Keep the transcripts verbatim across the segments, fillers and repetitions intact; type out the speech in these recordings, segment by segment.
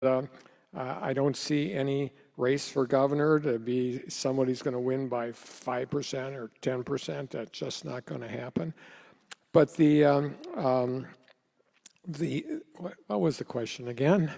Uh, uh, I don't see any race for governor to be somebody's going to win by five percent or ten percent. That's just not going to happen. But the, um, um, the what, what was the question again?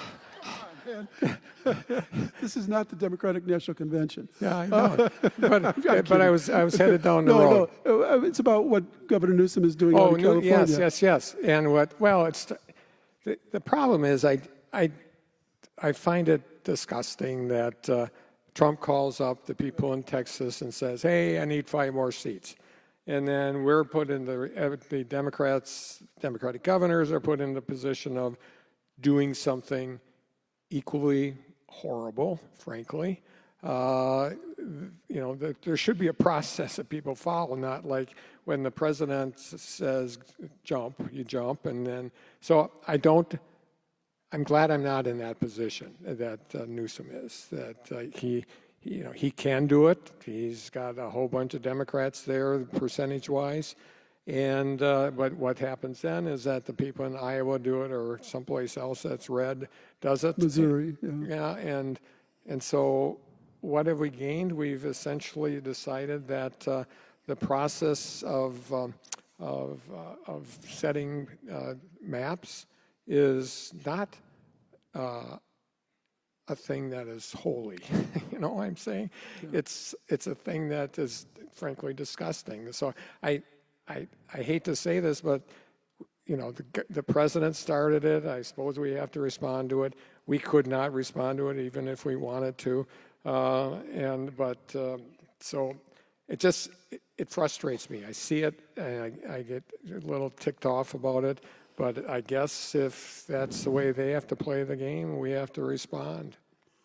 This is not the Democratic National Convention. Yeah, I know. but but I was I was headed down the no, road. No, it's about what Governor Newsom is doing Oh, out in California. yes, yes, yes. And what? Well, it's the, the problem is I I I find it disgusting that uh, Trump calls up the people in Texas and says, "Hey, I need five more seats," and then we're put in the the Democrats, Democratic governors are put in the position of doing something equally horrible, frankly. Uh, you know, the, there should be a process that people follow, not like when the president says jump, you jump, and then. So I don't. I'm glad I'm not in that position that uh, Newsom is. That uh, he, he, you know, he can do it. He's got a whole bunch of Democrats there, percentage-wise. And uh, but what happens then is that the people in Iowa do it, or someplace else that's red does it. Missouri, yeah. Yeah, and and so what have we gained? We've essentially decided that uh, the process of um, of uh, of setting uh, maps is not uh, a thing that is holy. You know what I'm saying? Yeah. It's it's a thing that is frankly disgusting. So I. I, I hate to say this, but you know the, the president started it. I suppose we have to respond to it. We could not respond to it even if we wanted to. Uh, and but um, so it just it, it frustrates me. I see it and I, I get a little ticked off about it. But I guess if that's the way they have to play the game, we have to respond.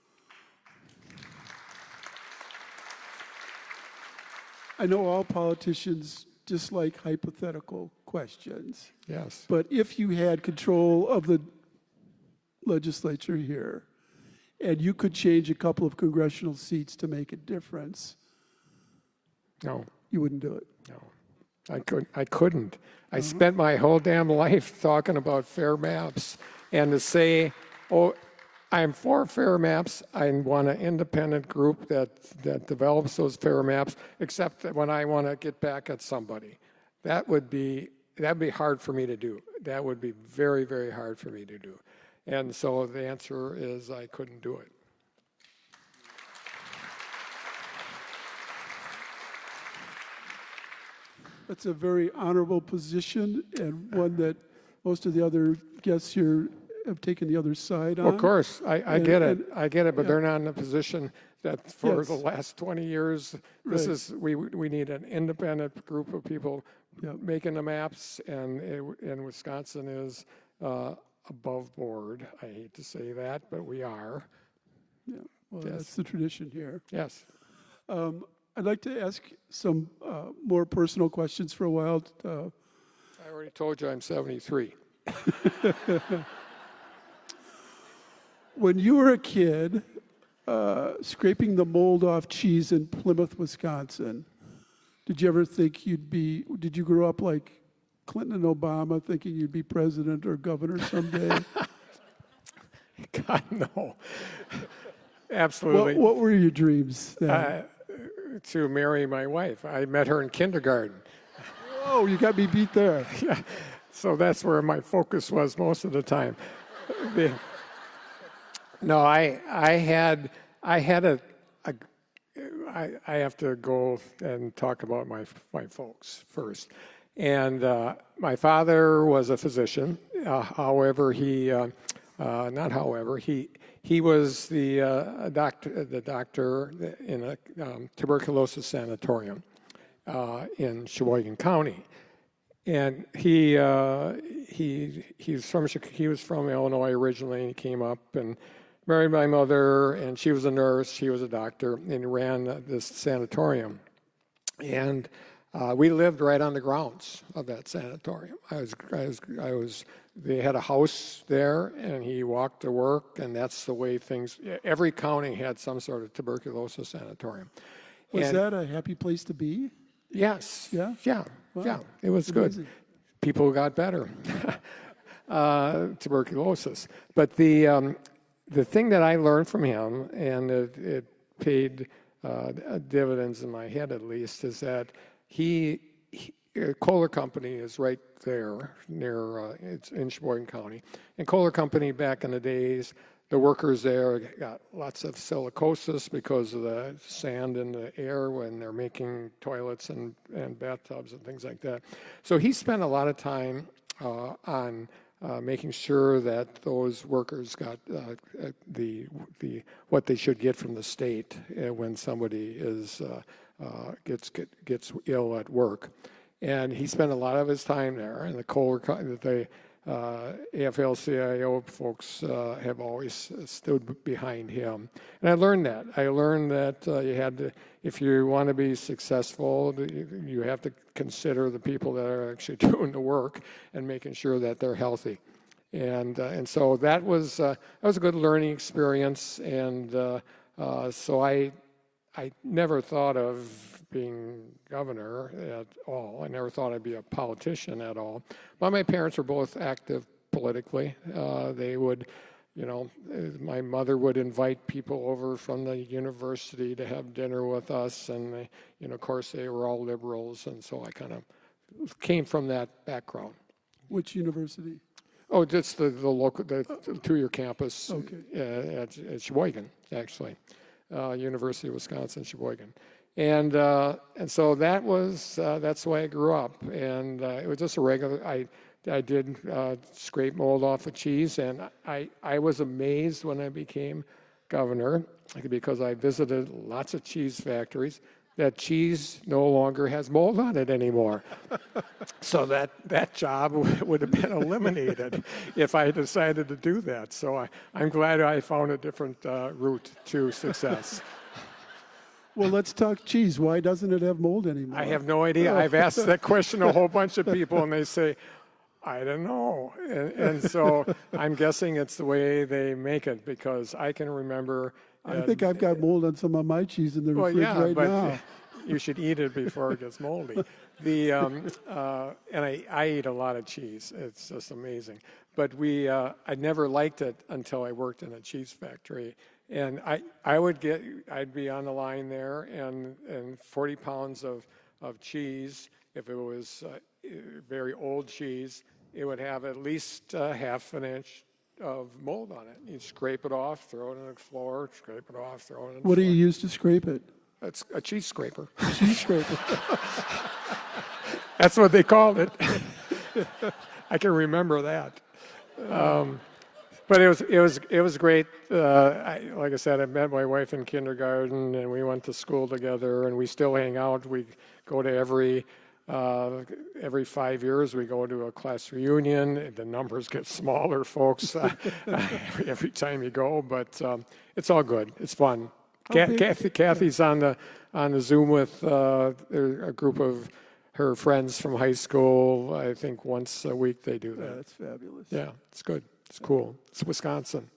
I know all politicians dislike hypothetical questions. Yes. But if you had control of the legislature here and you could change a couple of congressional seats to make a difference, no, you wouldn't do it. No, I couldn't. I couldn't. I uh-huh. spent my whole damn life talking about fair maps, and to say, "Oh, I'm for fair maps. I want an independent group that, that develops those fair maps, except that when I want to get back at somebody." That would be that would be hard for me to do. That would be very, very hard for me to do. And so the answer is I couldn't do it. That's a very honorable position, and one that most of the other guests here have taken the other side on. Of course, I, I and, get it. And, I get it, but yeah. they're not in a position that for yes. the last twenty years, this right. is we we need an independent group of people yep. making the maps, and and Wisconsin is uh, above board. I hate to say that, but we are. Yeah, well, yes. that's the tradition here. Yes. Um, I'd like to ask some uh, more personal questions for a while. Uh, I already told you I'm seventy-three. When you were a kid, uh, scraping the mold off cheese in Plymouth, Wisconsin, did you ever think you'd be, did you grow up like Clinton and Obama thinking you'd be president or governor someday? God, no. Absolutely. What, what were your dreams then? Uh, to marry my wife. I met her in kindergarten. Oh, you got me beat there. Yeah. So that's where my focus was most of the time. The, No, I I had I had a, a I, I have to go and talk about my my folks first, and uh, my father was a physician. Uh, however, he uh, uh, not however he he was the uh, doctor the doctor in a um, tuberculosis sanatorium uh, in Sheboygan County, and he uh, he he's from he was from Illinois originally, and he came up and married my mother, and she was a nurse, she was a doctor, and he ran uh, this sanatorium. And uh, we lived right on the grounds of that sanatorium. I was, I was, I was, they had a house there, and he walked to work, and that's the way things, every county had some sort of tuberculosis sanatorium. Was and that a happy place to be? Yes. Yeah? Yeah, Wow. yeah, it was good. People got better. uh, tuberculosis. But the, um, the thing that I learned from him, and it, it paid uh, dividends in my head at least, is that he, he Kohler Company is right there near, uh, it's in Sheboygan County. And Kohler Company back in the days, the workers there got lots of silicosis because of the sand in the air when they're making toilets and, and bathtubs and things like that. So he spent a lot of time uh, on uh, making sure that those workers got uh, the the what they should get from the state uh, when somebody is uh, uh, gets get, gets ill at work. And he spent a lot of his time there, and the Kohler, the uh, A F L C I O folks uh, have always stood behind him. And I learned that. I learned that uh, you had to, if you want to be successful, you have to consider the people that are actually doing the work and making sure that they're healthy. And uh, and so that was uh, that was a good learning experience. And uh, uh, so I I never thought of being governor at all. I never thought I'd be a politician at all. But my parents were both active politically. Uh, they would, you know, my mother would invite people over from the university to have dinner with us, and they, you know, of course, they were all liberals, and so I kind of came from that background. Which university? Oh, just the, the local, the, the two-year campus Okay. uh, at, at Sheboygan, actually, uh, University of Wisconsin, Sheboygan. And uh, and so that was uh, that's the way I grew up, and uh, it was just a regular. I I did uh, scrape mold off of cheese, and I I was amazed when I became governor because I visited lots of cheese factories that cheese no longer has mold on it anymore. So that that job would have been eliminated if I decided to do that. So I I'm glad I found a different uh, route to success. Well, let's talk cheese. Why doesn't it have mold anymore? I have no idea. I've asked that question to a whole bunch of people, and they say, I don't know. And, and so I'm guessing it's the way they make it, because I can remember. I uh, think I've got mold on some of my cheese in the well, fridge yeah, right but now. you should eat it before it gets moldy. The um, uh, and I, I eat a lot of cheese. It's just amazing. But we, uh, I never liked it until I worked in a cheese factory. And I, I would get, I'd be on the line there, and, and forty pounds of, of cheese, if it was uh, very old cheese, it would have at least uh, half an inch of mold on it. You'd scrape it off, throw it on the floor, scrape it off, throw it on the What do floor. you use to scrape it? It's a cheese scraper. Cheese scraper. That's what they called it. I can remember that. Um, But it was it was it was great. Uh, I, like I said, I met my wife in kindergarten, and we went to school together, and we still hang out. We go to every uh, every five years. We go to a class reunion. The numbers get smaller, folks, uh, every, every time you go. But um, it's all good. It's fun. Ka- Kathy, Kathy's on the on the Zoom with uh, a group of her friends from high school. I think once a week they do Yeah, that. that's fabulous. Yeah, it's good. It's cool. It's Wisconsin.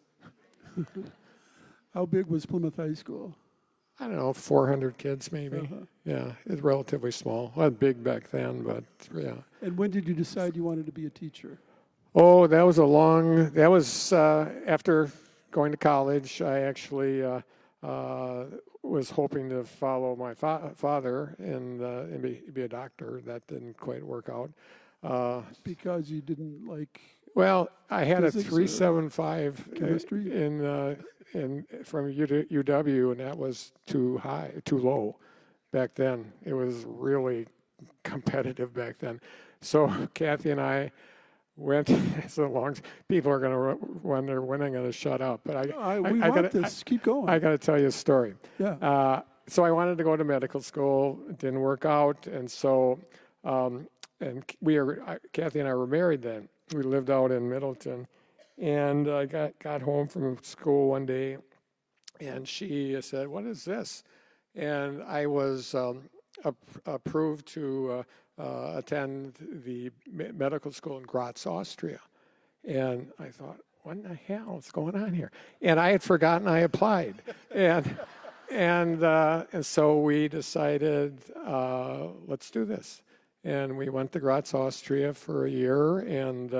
How big was Plymouth High School? I don't know, four hundred kids maybe. Uh-huh. Yeah, it's relatively small. Well, big back then, but yeah. And when did you decide you wanted to be a teacher? Oh, that was a long, that was uh, after going to college. I actually uh, uh, was hoping to follow my fa- father and, uh, and be, be a doctor. That didn't quite work out. Uh, Because you didn't like Well, I had a Physics or three seven five chemistry? in uh, in from U W, and that was too high, too low back then. It was really competitive back then. So Kathy and I went. So long. People are going to wonder when I'm going to shut up, but I I, I, we I want gotta, this. Keep going. I, I got to tell you a story. yeah. Uh, so I wanted to go to medical school. It didn't work out, and so um, and we are Kathy and I were married then. We lived out in Middleton, and I got, got home from school one day, and she said, "What is this?" And I was um, ap- approved to uh, uh, attend the me- medical school in Graz, Austria. And I thought, what in the hell is going on here? And I had forgotten I applied. and and uh, and so we decided, uh, let's do this. And we went to Graz, Austria for a year, and uh,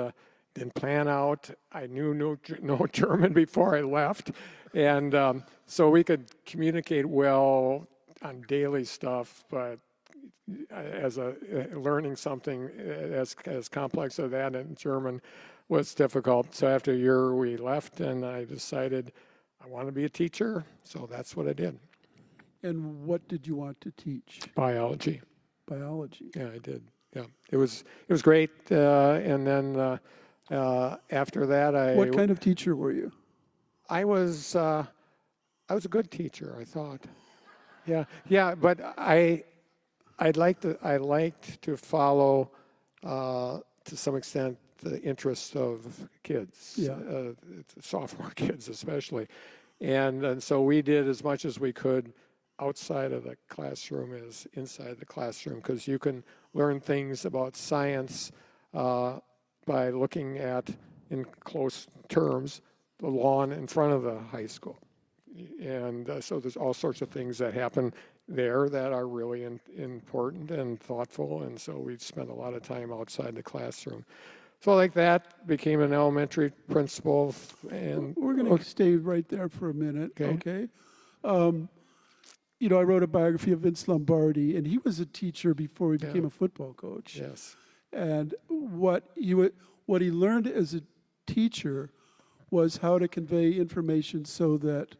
didn't plan out. I knew no, no German before I left. And um, so we could communicate well on daily stuff, but as a learning something as as complex as that in German was difficult. So after a year we left, and I decided I want to be a teacher. So that's what I did. And what did you want to teach? Biology. Biology. Yeah, I did. Yeah, it was it was great. Uh, and then uh, uh, after that, I What kind of teacher were you? I was uh, I was a good teacher, I thought. Yeah, yeah, but I I'd like to I liked to follow uh, to some extent the interests of kids, Yeah. uh, sophomore kids especially, and and so we did as much as we could outside of the classroom as inside the classroom, because you can learn things about science uh, by looking at, in close terms, the lawn in front of the high school. And uh, so there's all sorts of things that happen there that are really in, important and thoughtful, and so we spent a lot of time outside the classroom. So like that, became an elementary principal, and We're going to stay right there for a minute, Okay. okay? Um, you know, I wrote a biography of Vince Lombardi, and he was a teacher before he became Yeah. a football coach. yes, And what he wa- what he learned as a teacher was how to convey information so that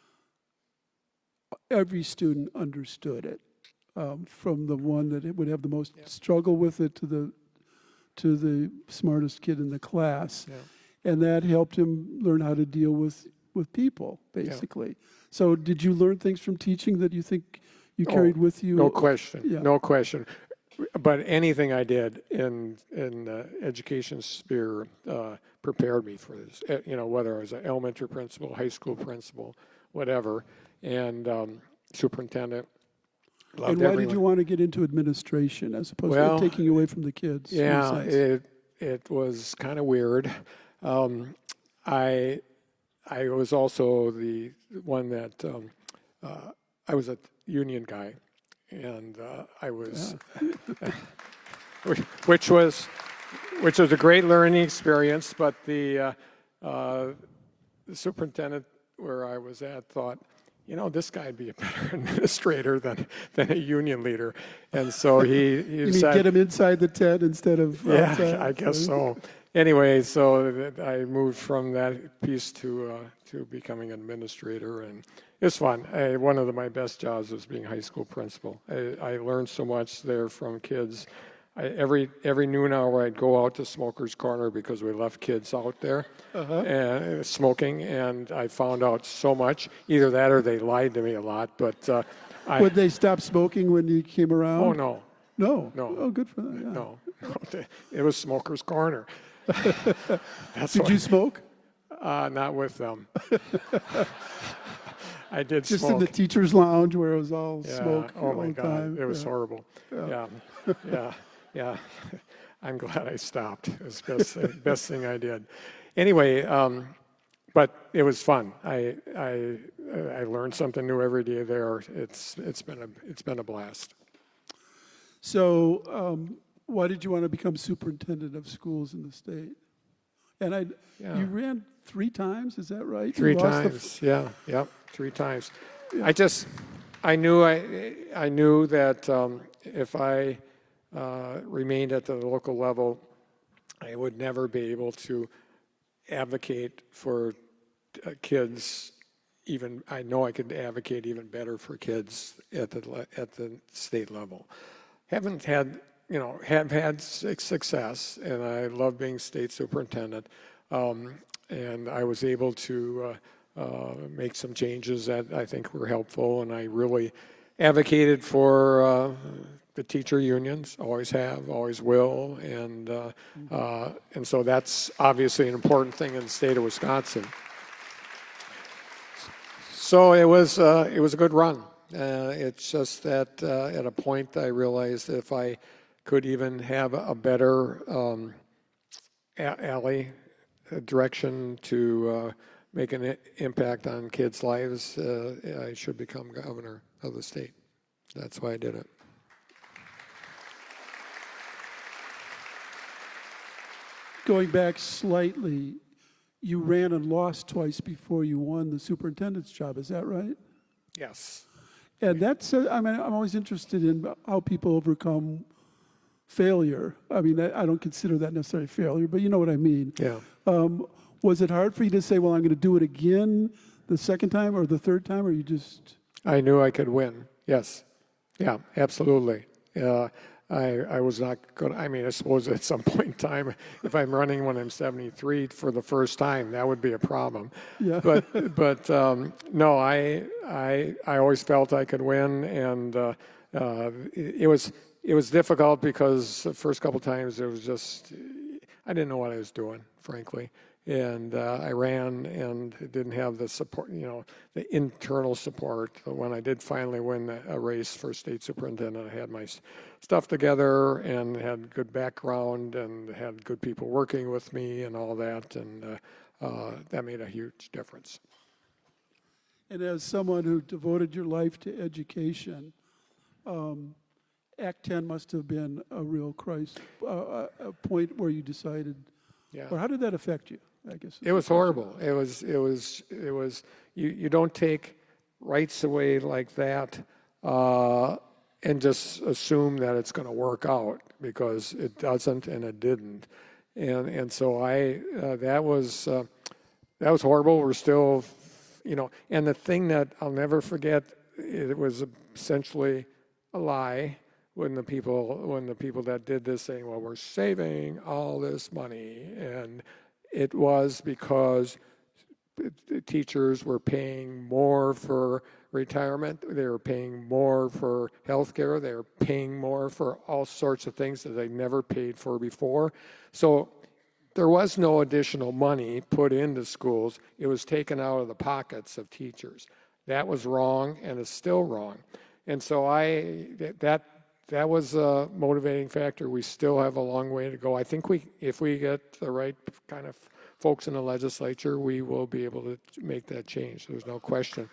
every student understood it, um, from the one that would have the most Yeah. struggle with it to the to the smartest kid in the class, yeah. and that helped him learn how to deal with with people, basically. So, did you learn things from teaching that you think you Oh, carried with you? No question, Yeah. no question. But anything I did in in the education sphere uh, prepared me for this. Uh, You know, whether I was an elementary principal, high school principal, whatever, and um, superintendent. Loved And why everyone. did you want to get into administration as opposed Well, to taking away from the kids? in a Yeah, sense? it it was kind of weird. Um, I I was also the one that um, uh, I was a union guy, and uh, I was, which, which was which was a great learning experience. But the, uh, uh, the superintendent where I was at thought, you know, this guy'd be a better administrator than than a union leader, and so he he You mean decided, get him inside the tent instead of yeah, outside? I guess so. Anyway, so that I moved from that piece to uh, to becoming an administrator, and it's fun. I, one of the, my best jobs was being high school principal. I, I learned so much there from kids. I, every every noon hour, I'd go out to Smoker's Corner because we left kids out there and uh, smoking, and I found out so much. Either that or they lied to me a lot. But uh, I, Would they stop smoking when you came around? oh no, No? No. Oh, good for them. Yeah. no, it was Smoker's Corner. That's Did what, you smoke? Uh, not with them. I did Just smoke. in the teacher's lounge where it was all Yeah. smoke Oh all my the God, time? it was Yeah. horrible. Yeah, yeah, yeah. I'm glad I stopped. It was the best, best thing I did. Anyway, um, but it was fun. I I I learned something new every day there. It's it's been a it's been a blast. So, um, why did you want to become superintendent of schools in the state? And I, Yeah. you ran three times, is that right? You Three lost the f- times, yeah, yep, three times. I just, I knew I, I knew that um, if I uh, remained at the local level, I would never be able to advocate for uh, kids. Even I know I could advocate even better for kids at the le- at the state level. Haven't had, you know, have had su- success, and I love being state superintendent. Um, and I was able to uh, uh, make some changes that I think were helpful, and I really advocated for uh, the teacher unions. Always have, always will, and uh, uh, and so that's obviously an important thing in the state of Wisconsin. So it was uh, it was a good run. Uh, it's just that uh, at a point I realized that if I could even have a better um, a- alley a direction to uh, make an i- impact on kids' lives, uh, I should become governor of the state. That's why I did it. going back slightly, you ran and lost twice before you won the superintendent's job. Is that right? Yes. And that's, uh, I mean, I'm always interested in how people overcome failure. I mean, I, I don't consider that necessarily failure, but you know what I mean. Yeah. Um, was it hard for you to say, well, I'm going to do it again the second time or the third time, or you just... I knew I could win. Yes. Yeah, absolutely. Uh, I, I was not going to, I mean, I suppose at some point in time, if I'm running when I'm seventy-three for the first time, that would be a problem. Yeah. But, but um, no, I, I, I always felt I could win. And uh, uh, it, it was, it was difficult because the first couple times it was just, I didn't know what I was doing, frankly. And uh, I ran and didn't have the support, you know, the internal support. When I did finally win a race for state superintendent, I had my stuff together and had good background and had good people working with me and all that, and uh, uh, that made a huge difference. And as someone who devoted your life to education, um, Act ten must have been a real crisis, uh, a point where you decided, Yeah. or how did that affect you? I guess It was horrible. It was, it was, it was, you, you don't take rights away like that uh, and just assume that it's going to work out, because it doesn't and it didn't. And, and so I, uh, that was, uh, that was horrible. We're still, you know, and the thing that I'll never forget, it was essentially a lie when the people, when the people that did this saying, well, we're saving all this money, and it was because the teachers were paying more for retirement, they were paying more for health care, they were paying more for all sorts of things that they never paid for before. So there was no additional money put into schools. It was taken out of the pockets of teachers. That was wrong, and it's still wrong. And so I, that, that was a motivating factor. We still have a long way to go. I think we, if we get the right kind of folks in the legislature, we will be able to make that change. There's no question.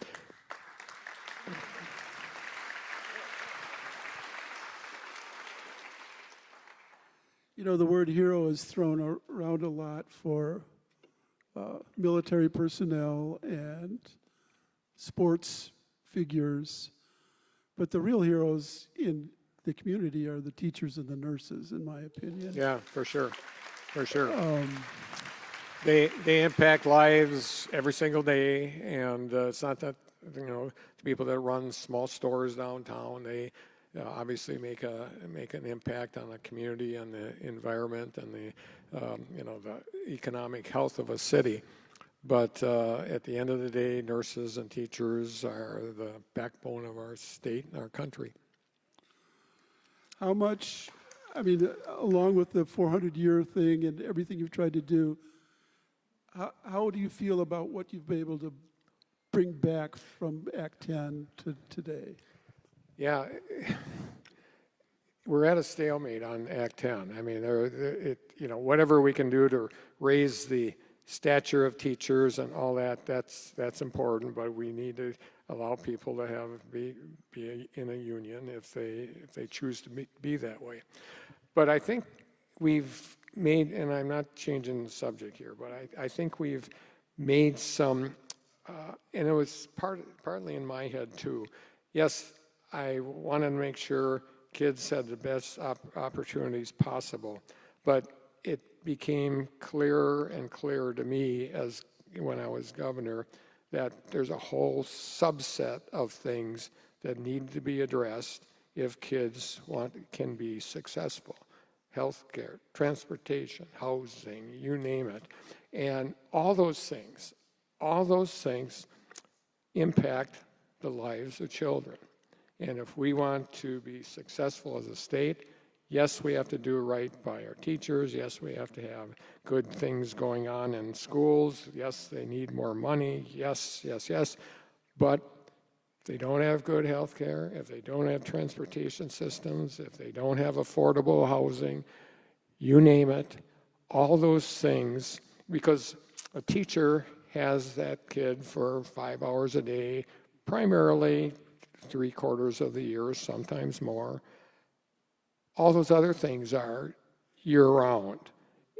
You know, the word hero is thrown around a lot for uh, military personnel and sports figures, but the real heroes in the community are the teachers and the nurses, in my opinion. Yeah, for sure, for sure. Um, they they impact lives every single day, and uh, it's not that, you know, the people that run small stores downtown, they uh, obviously make a make an impact on the community and the environment and the um, you know, the economic health of a city. But uh, at the end of the day, nurses and teachers are the backbone of our state and our country. How much, I mean, along with the four hundred year thing and everything you've tried to do, how, how do you feel about what you've been able to bring back from Act ten to today? Yeah, we're at a stalemate on Act ten. I mean, there, it, you know, whatever we can do to raise the stature of teachers and all that, that's that's important, but we need to allow people to have be be in a union if they if they choose to be, be that way. But I think we've made, and I'm not changing the subject here, but I, I think we've made some, uh, and it was part partly in my head too. Yes, I wanted to make sure kids had the best op- opportunities possible, but it became clearer and clearer to me as when I was governor that there's a whole subset of things that need to be addressed if kids want can be successful. Healthcare, transportation, housing, you name it. And all those things, all those things impact the lives of children. And if we want to be successful as a state, yes, we have to do right by our teachers. Yes, we have to have good things going on in schools. Yes, they need more money. Yes, yes, yes. But if they don't have good health care, if they don't have transportation systems, if they don't have affordable housing, you name it, all those things, because a teacher has that kid for five hours a day, primarily three quarters of the year, sometimes more. All those other things are year-round.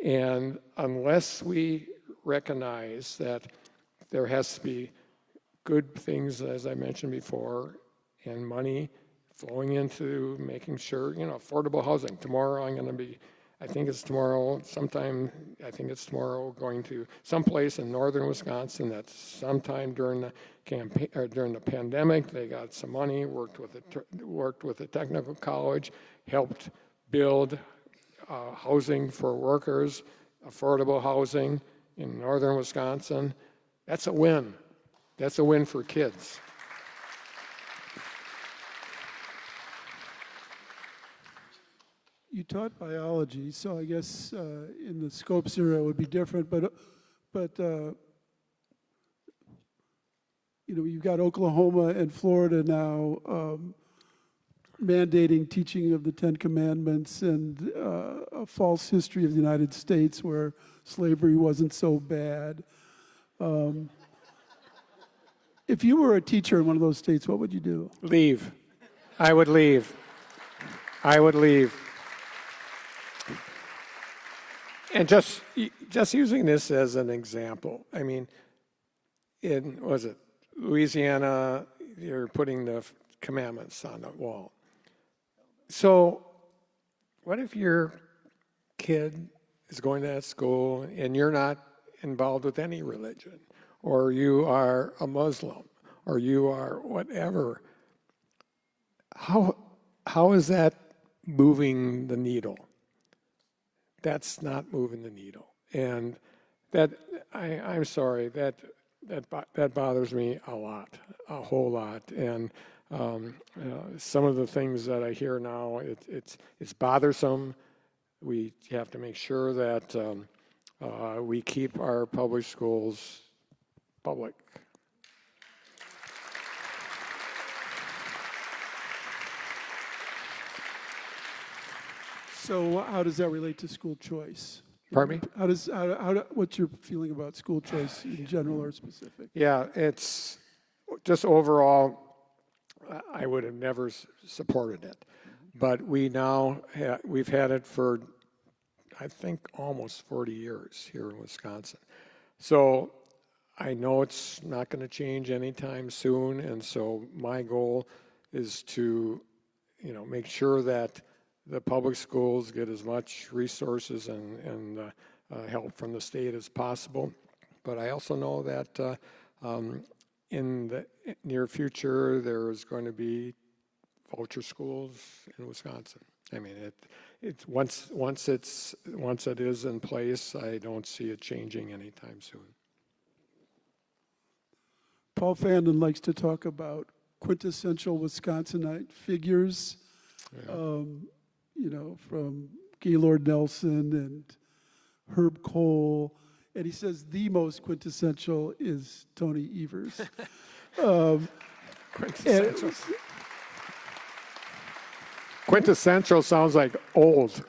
And unless we recognize that there has to be good things, as I mentioned before, and money flowing into making sure, you know, affordable housing. Tomorrow I'm going to be, I think it's tomorrow, sometime, I think it's tomorrow, going to someplace in northern Wisconsin that sometime during the campaign, or during the pandemic, they got some money, worked with the, worked with the technical college, helped build uh, housing for workers, affordable housing in northern Wisconsin. That's a win. That's a win for kids. You taught biology, so I guess uh, in the Scopes era it would be different, but, but uh, you know, you've got Oklahoma and Florida now um, mandating teaching of the Ten Commandments and uh, a false history of the United States where slavery wasn't so bad. Um, if you were a teacher in one of those states, what would you do? Leave. I would leave. I would leave. And just just using this as an example, I mean, in, was it Louisiana, you're putting the commandments on the wall. So what if your kid is going to that school and you're not involved with any religion, or you are a Muslim, or you are whatever? How how is that moving the needle? That's not moving the needle, and that I, I'm sorry that that that bothers me a lot, a whole lot. And um, uh, some of the things that I hear now, it, it's it's bothersome. We have to make sure that um, uh, we keep our public schools public. So how does that relate to school choice? Pardon me? How does, how, how, what's your feeling about school choice in general or specific? Yeah, it's just overall, I would have never s- supported it. But we now, ha- we've had it for, I think, almost forty years here in Wisconsin. So I know it's not going to change anytime soon, and so my goal is to, you know, make sure that the public schools get as much resources and, and uh, uh, help from the state as possible. But I also know that uh, um, in the near future, there is going to be voucher schools in Wisconsin. I mean, it, it once once it's once it is in place, I don't see it changing anytime soon. Paul Fandon likes to talk about quintessential Wisconsinite figures. Yeah. Um, you know, from Gaylord Nelson and Herb Cole. And he says the most quintessential is Tony Evers. um, Quintessential. and- Quintessential sounds like old.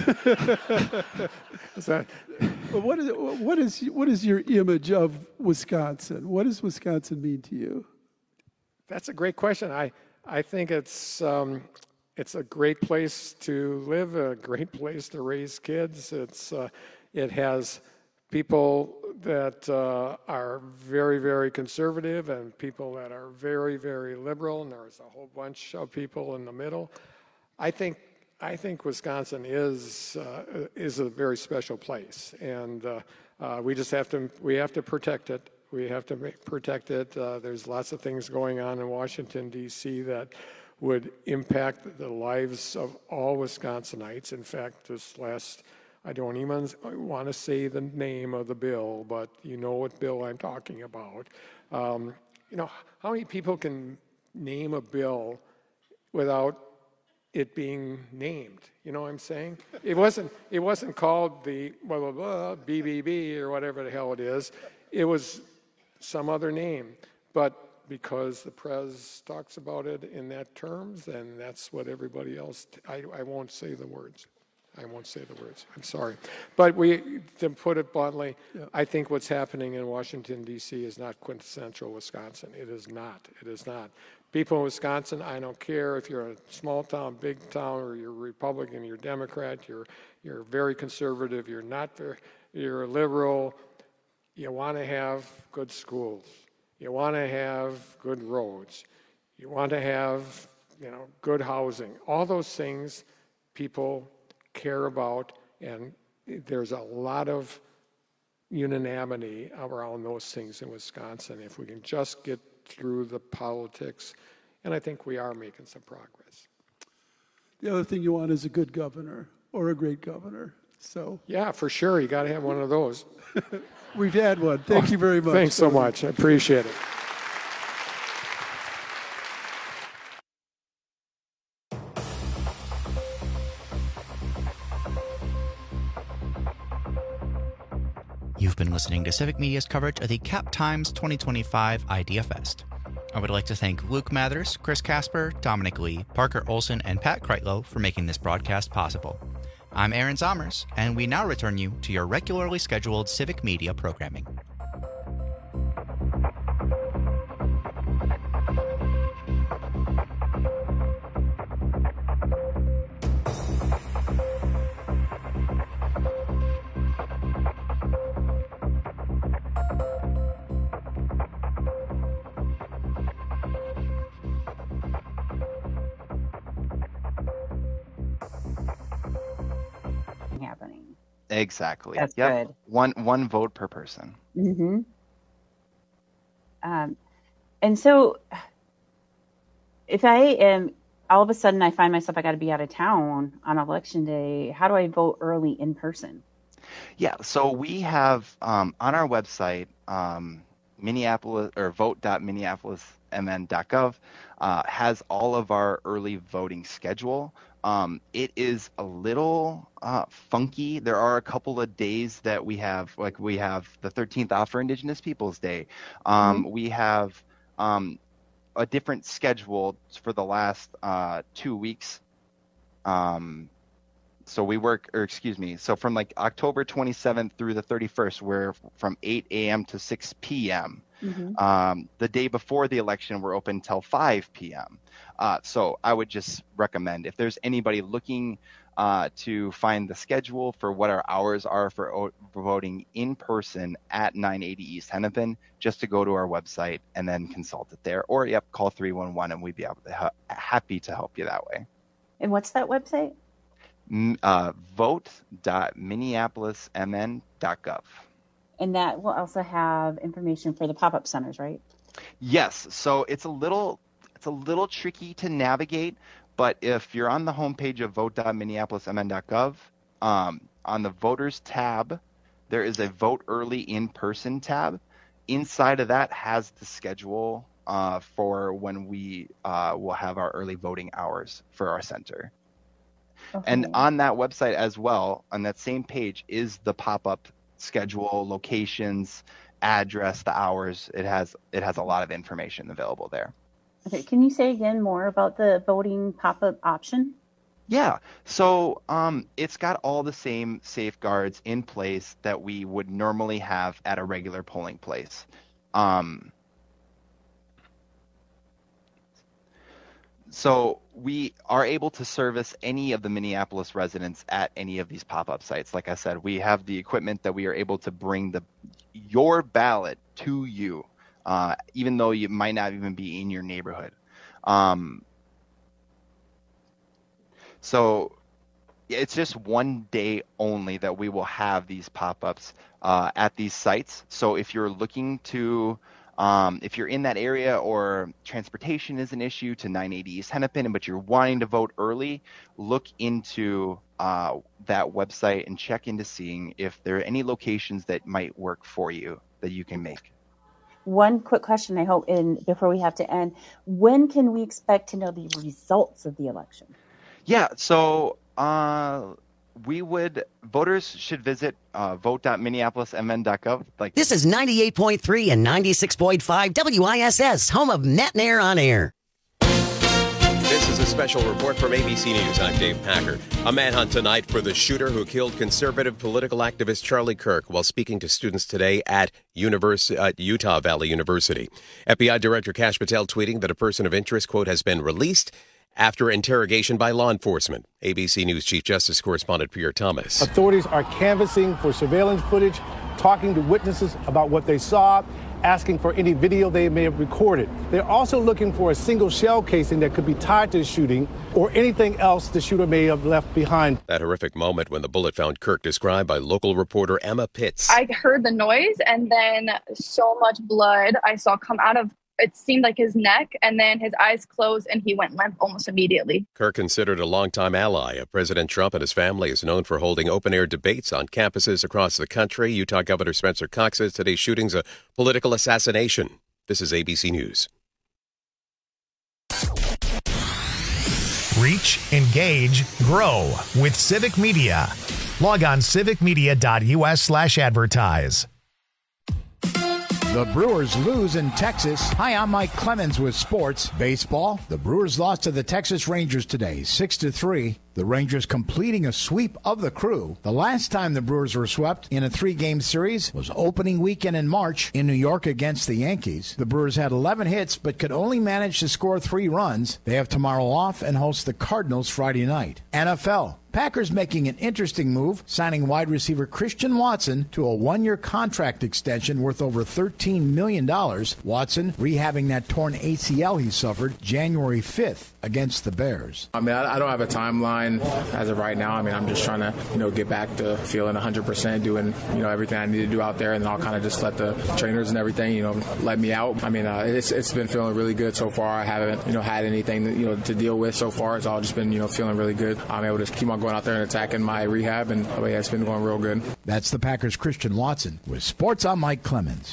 Is that? But what is, what, is, what is your image of Wisconsin? What does Wisconsin mean to you? That's a great question. I, I think it's um, it's a great place to live, a great place to raise kids. It's uh, it has people that uh, are very, very conservative and people that are very, very liberal, and there's a whole bunch of people in the middle. I think I think Wisconsin is uh, is a very special place, and uh, uh, we just have to we have to protect it. We have to make, protect it. Uh, there's lots of things going on in Washington, D C that would impact the lives of all Wisconsinites. In fact, this last, I don't even want to say the name of the bill, but you know what bill I'm talking about. Um, you know, how many people can name a bill without it being named? You know what I'm saying? It wasn't, it wasn't called the blah, blah, blah, B B B or whatever the hell it is. It was some other name, but because the press talks about it in that terms, then that's what everybody else, t- I, I won't say the words. I won't say the words. I'm sorry. But we, to put it bluntly, Yeah. I think what's happening in Washington, D C is not quintessential Wisconsin. It is not. It is not. People in Wisconsin, I don't care if you're a small town, big town, or you're Republican, you're Democrat, you're you're very conservative, you're not, you're a liberal. You want to have good schools. You want to have good roads. You want to have, you know, good housing. All those things people care about, and there's a lot of unanimity around those things in Wisconsin. If we can just get through the politics, and I think we are making some progress. The other thing you want is a good governor or a great governor. So yeah, for sure, you got to have one of those. we've had one. Thank oh, you very much. Thanks so much. I appreciate it. You've been listening to Civic Media's coverage of the Cap Times twenty twenty-five Idea Fest. I would like to thank Luke Mathers, Chris Casper, Dominic Lee, Parker Olson, and Pat Kreitlow for making this broadcast possible. I'm Aaron Zommers, and we now return you to your regularly scheduled Civic Media programming. Happening. Exactly. That's yep. good. One one vote per person. Mm-hmm. Um, and so, if I am all of a sudden I find myself I got to be out of town on election day, how do I vote early in person? Yeah. So we have um, on our website, um, Minneapolis or vote dot minneapolis m n dot gov uh, has all of our early voting schedule. Um, it is a little uh, funky. There are a couple of days that we have, like we have the thirteenth off for Indigenous Peoples Day. Um, mm-hmm. We have um, a different schedule for the last uh, two weeks. Um, so we work, or excuse me, so from like October twenty-seventh through the thirty-first, we're from eight a.m. to six p.m. Mm-hmm. Um, the day before the election, we're open till five p.m. Uh, so I would just recommend, if there's anybody looking uh, to find the schedule for what our hours are for, o- for voting in person at nine eighty East Hennepin, just to go to our website and then consult it there. Or, yep, call three one one and we'd be able to ha- happy to help you that way. And what's that website? M- uh, vote dot minneapolis m n dot gov. And that will also have information for the pop-up centers, right? Yes. So it's a little... It's a little tricky to navigate, but if you're on the homepage of vote dot minneapolis m n dot gov, um, on the voters tab, there is a vote early in person tab. Inside of that has the schedule uh, for when we uh, will have our early voting hours for our center. Okay. And on that website as well, on that same page, is the pop-up schedule, locations, address, the hours. It has it has a lot of information available there. Okay, can you say again more about the voting pop-up option? Yeah, so um, it's got all the same safeguards in place that we would normally have at a regular polling place. Um, so we are able to service any of the Minneapolis residents at any of these pop-up sites. Like I said, we have the equipment that we are able to bring the your ballot to you. Uh, even though you might not even be in your neighborhood. Um, so it's just one day only that we will have these pop-ups uh, at these sites. So if you're looking to, um, if you're in that area or transportation is an issue to nine eighty East Hennepin, but you're wanting to vote early, look into uh, that website and check into seeing if there are any locations that might work for you that you can make. One quick question, I hope, and before we have to end, when can we expect to know the results of the election? Yeah, so uh, we would, voters should visit uh, vote dot minneapolis m n dot gov. Like this is ninety-eight point three and ninety-six point five W I S S, home of Net and Air on Air. Visit This is a special report from A B C News. I'm Dave Packer. A manhunt tonight for the shooter who killed conservative political activist Charlie Kirk while speaking to students today at, Univers- at Utah Valley University. F B I Director Kash Patel tweeting that a person of interest, quote, has been released after interrogation by law enforcement. A B C News Chief Justice Correspondent Pierre Thomas. Authorities are canvassing for surveillance footage, talking to witnesses about what they saw, asking for any video they may have recorded. They're also looking for a single shell casing that could be tied to the shooting or anything else the shooter may have left behind. That horrific moment when the bullet found Kirk described by local reporter Emma Pitts. I heard the noise and then so much blood I saw come out of, it seemed like his neck, and then his eyes closed and he went limp almost immediately. Kirk, considered a longtime ally of President Trump and his family, is known for holding open-air debates on campuses across the country. Utah Governor Spencer Cox says today's shooting's a political assassination. This is A B C News. Reach, engage, grow with Civic Media. Log on civicmedia.us slash advertise. The Brewers lose in Texas. Hi, I'm Mike Clemens with sports. Baseball, the Brewers lost to the Texas Rangers today, six to three. The Rangers completing a sweep of the Crew. The last time the Brewers were swept in a three-game series was opening weekend in March in New York against the Yankees. The Brewers had eleven hits but could only manage to score three runs. They have tomorrow off and host the Cardinals Friday night. N F L. Packers making an interesting move, signing wide receiver Christian Watson to a one-year contract extension worth over thirteen million dollars. Watson rehabbing that torn A C L he suffered January fifth against the Bears. I mean, I, I don't have a timeline as of right now. I mean, I'm just trying to, you know, get back to feeling one hundred percent, doing, you know, everything I need to do out there, and then I'll kind of just let the trainers and everything, you know, let me out. I mean, uh, it's it's been feeling really good so far. I haven't, you know, had anything, that, you know, to deal with so far. It's all just been, you know, feeling really good. I'm able to keep on going out there and attacking my rehab, and oh, yeah, it's been going real good. That's the Packers' Christian Watson. With sports, I'm Mike Clemens.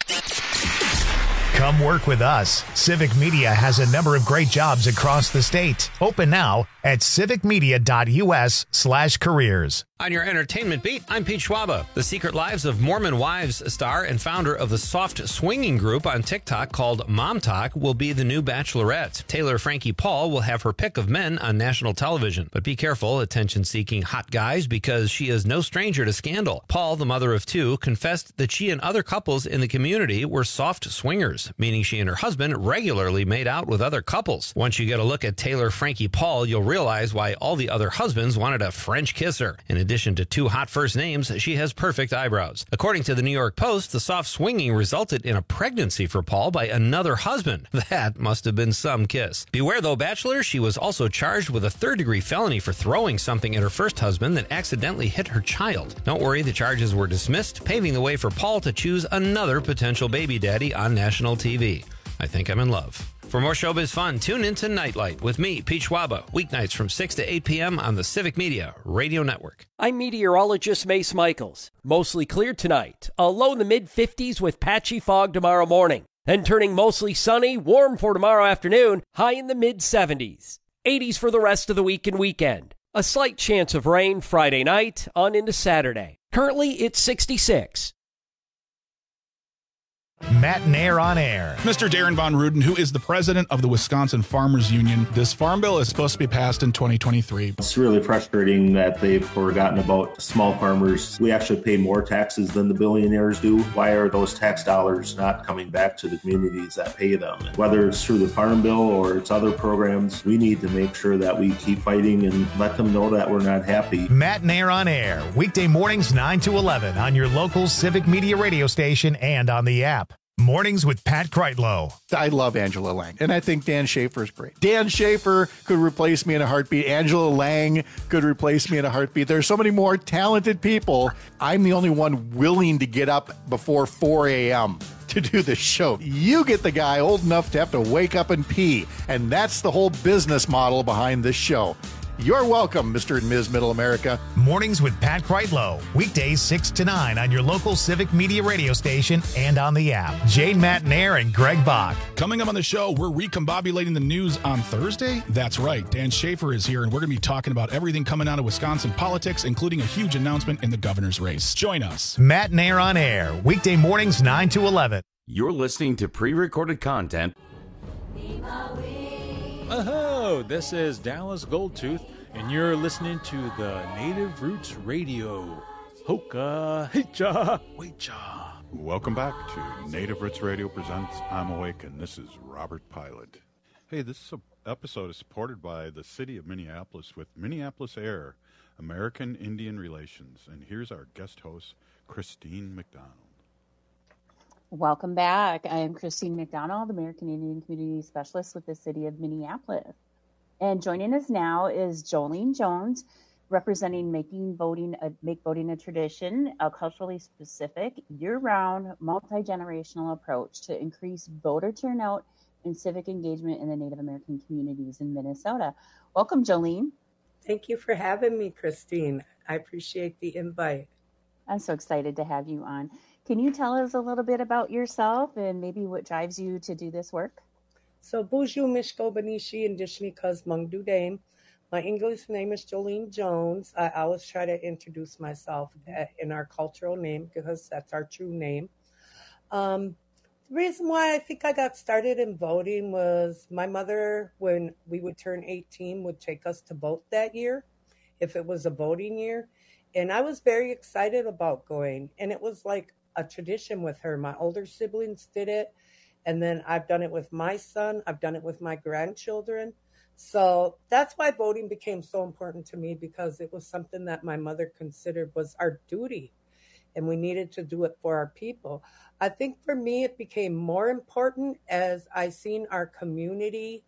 Come work with us. Civic Media has a number of great jobs across the state. Open now at civicmedia.us slash careers. On your entertainment beat, I'm Pete Schwaba. The Secret Lives of Mormon Wives star and founder of the soft swinging group on TikTok called Mom Talk will be the new Bachelorette. Taylor Frankie Paul will have her pick of men on national television. But be careful, attention-seeking hot guys, because she is no stranger to scandal. Paul, the mother of two, confessed that she and other couples in the community were soft swingers, meaning she and her husband regularly made out with other couples. Once you get a look at Taylor Frankie Paul, you'll realize why all the other husbands wanted a French kiss her. In addition to two hot first names, she has perfect eyebrows. According to the New York Post, the soft swinging resulted in a pregnancy for Paul by another husband. That must have been some kiss. Beware though, Bachelor, she was also charged with a third-degree felony for throwing something at her first husband that accidentally hit her child. Don't worry, the charges were dismissed, paving the way for Paul to choose another potential baby daddy on national T V. I think I'm in love. For more showbiz fun, tune into Nightlight with me, Pete Schwaba, weeknights from six to eight p.m. on the Civic Media Radio Network. I'm meteorologist Mace Michaels. Mostly clear tonight. A low in the mid fifties with patchy fog tomorrow morning. Then turning mostly sunny, warm for tomorrow afternoon, high in the mid seventies. eighties for the rest of the week and weekend. A slight chance of rain Friday night on into Saturday. Currently, it's sixty-six. Matt Nair on air. Mister Darren Von Ruden, who is the president of the Wisconsin Farmers Union. This farm bill is supposed to be passed in twenty twenty-three. It's really frustrating that they've forgotten about small farmers. We actually pay more taxes than the billionaires do. Why are those tax dollars not coming back to the communities that pay them? And whether it's through the farm bill or it's other programs, we need to make sure that we keep fighting and let them know that we're not happy. Matt Nair on air. Weekday mornings nine to eleven on your local Civic Media radio station and on the app. Mornings with Pat Kreitlow. I love Angela Lang, and I think Dan Schaefer is great. Dan Schaefer could replace me in a heartbeat. Angela Lang could replace me in a heartbeat. There's so many more talented people. I'm the only one willing to get up before four a.m. to do this show. You get the guy old enough to have to wake up and pee, and that's the whole business model behind this show. You're welcome, Mister and Miz Middle America. Mornings with Pat Kreitlow. Weekdays six to nine on your local Civic Media radio station and on the app. Jane Matt Nair and Greg Bach. Coming up on the show, we're recombobulating the news on Thursday. That's right. Dan Schaefer is here, and we're going to be talking about everything coming out of Wisconsin politics, including a huge announcement in the governor's race. Join us. Matt Nair on air. Weekday mornings nine to eleven. You're listening to pre-recorded content Oh, this is Dallas Goldtooth, and you're listening to the Native Roots Radio. Hoka, hicha, wecha. Welcome back to Native Roots Radio presents I'm Awake, and this is Robert Pilot. Hey, this episode is supported by the city of Minneapolis with Minneapolis Air, American Indian Relations. And here's our guest host, Christine McDonald. Welcome back. I am Christine McDonald, American Indian Community Specialist with the City of Minneapolis. And joining us now is Jolene Jones, representing Making Voting a, Make Voting a Tradition, a culturally specific, year-round, multi-generational approach to increase voter turnout and civic engagement in the Native American communities in Minnesota. Welcome, Jolene. Thank you for having me, Christine. I appreciate the invite. I'm so excited to have you on. Can you tell us a little bit about yourself and maybe what drives you to do this work? So, Buju Mishko Banishi and Dishni Kuz Mungdu Dame. My English name is Jolene Jones. I always try to introduce myself in our cultural name because that's our true name. Um, the reason why I think I got started in voting was my mother, when we would turn eighteen, would take us to vote that year, if it was a voting year. And I was very excited about going. And it was like a tradition with her. My older siblings did it. And then I've done it with my son. I've done it with my grandchildren. So that's why voting became so important to me, because it was something that my mother considered was our duty. And we needed to do it for our people. I think for me, it became more important as I seen our community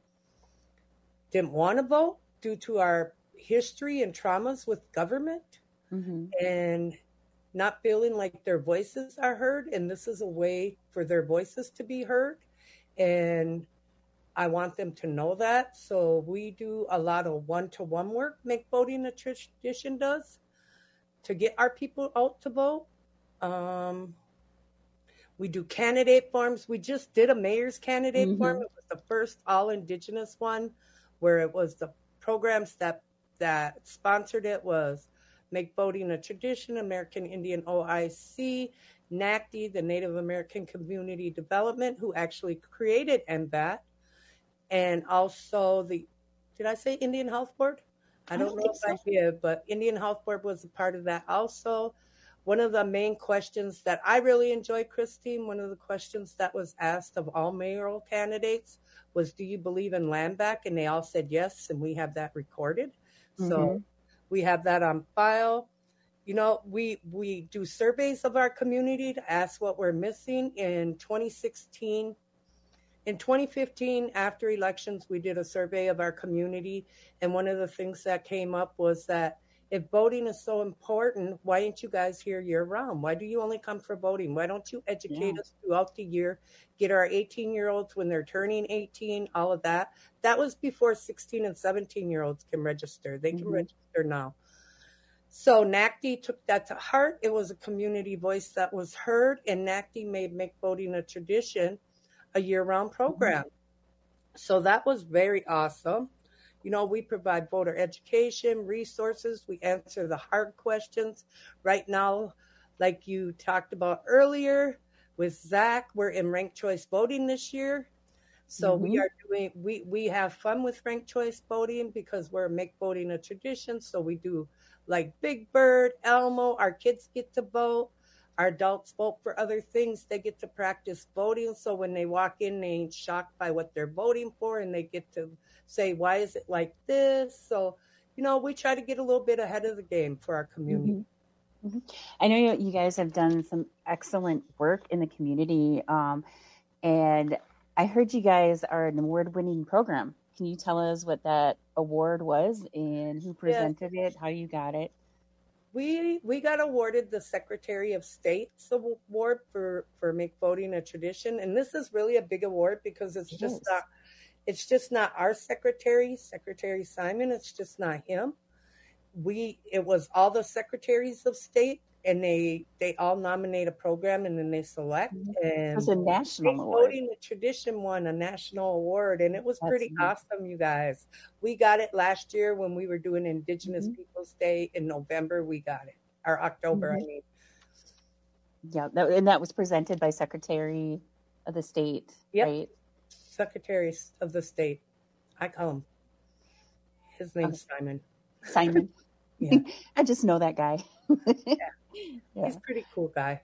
didn't want to vote due to our history and traumas with government. Mm-hmm. And not feeling like their voices are heard. And this is a way for their voices to be heard. And I want them to know that. So we do a lot of one-to-one work, Make Voting a Tradition does, to get our people out to vote. Um, we do candidate forms. We just did a mayor's candidate mm-hmm. form. It was the first all-Indigenous one, where it was the programs that that sponsored it was Make Voting a Tradition, American Indian O I C, N A C D, the Native American Community Development, who actually created N V A T, and also the, did I say Indian Health Board? I don't, I don't know if so. I did, but Indian Health Board was a part of that also. One of the main questions that I really enjoyed, Christine, one of the questions that was asked of all mayoral candidates was, do you believe in land back? And they all said yes, and we have that recorded. Mm-hmm. So we have that on file. You know, we we do surveys of our community to ask what we're missing. In twenty sixteen, in twenty fifteen, after elections, we did a survey of our community. And one of the things that came up was that if voting is so important, why aren't you guys here year round? Why do you only come for voting? Why don't you educate yeah. us throughout the year, get our eighteen-year-olds when they're turning eighteen, all of that? That was before sixteen and seventeen-year-olds can register. They can mm-hmm. register now. So N A C D took that to heart. It was a community voice that was heard, and N A C D made Make Voting a Tradition, a year-round program. Mm-hmm. So that was very awesome. You know, we provide voter education, resources. We answer the hard questions. Right now, like you talked about earlier with Zach, we're in ranked choice voting this year. So mm-hmm. we are doing, we, we have fun with ranked choice voting because we're Make Voting a Tradition. So we do like Big Bird, Elmo, our kids get to vote. Our adults vote for other things. They get to practice voting. So when they walk in, they ain't shocked by what they're voting for, and they get to say, why is it like this? So, you know, we try to get a little bit ahead of the game for our community. Mm-hmm. Mm-hmm. I know you, you guys have done some excellent work in the community. Um, and I heard you guys are an award-winning program. Can you tell us what that award was and who presented yes. it, how you got it? We we got awarded the Secretary of State's award for, for Make Voting a Tradition. And this is really a big award because it's yes. just not it's just not our secretary, Secretary Simon. It's just not him. We it was all the secretaries of state, and they they all nominate a program and then they select. And it was a national Make award. Voting a Tradition won a national award, and it was That's pretty neat. awesome, you guys. We got it last year when we were doing Indigenous Mm-hmm. Peoples Day in November. We got it, or October, Mhm. I mean. Yeah, that, and that was presented by Secretary of the State, Yep. right? Secretaries of the state. I call him. His name's Oh. Simon. Simon. Yeah. I just know that guy. Yeah. Yeah. He's a pretty cool guy.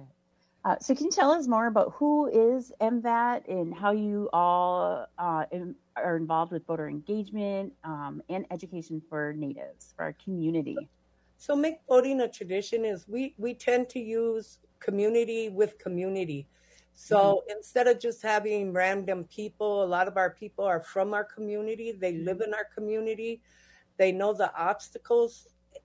Uh, so can you tell us more about who is M V A T and how you all uh, in, are involved with voter engagement um, and education for natives, for our community? So make voting a tradition is we, we tend to use community with community. So mm-hmm. instead of just having random people, a lot of our people are from our community. They mm-hmm. live in our community. They know the obstacles